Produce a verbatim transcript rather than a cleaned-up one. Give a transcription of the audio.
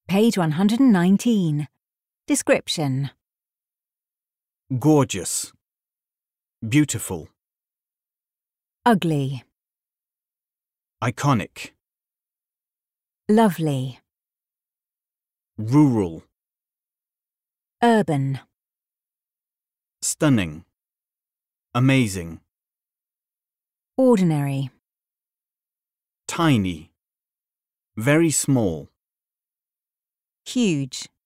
Page one hundred nineteen. Description. Gorgeous. Beautiful. Ugly. Iconic. Lovely. Rural. Urban. Stunning. Amazing. Ordinary. Tiny. Very small. Huge.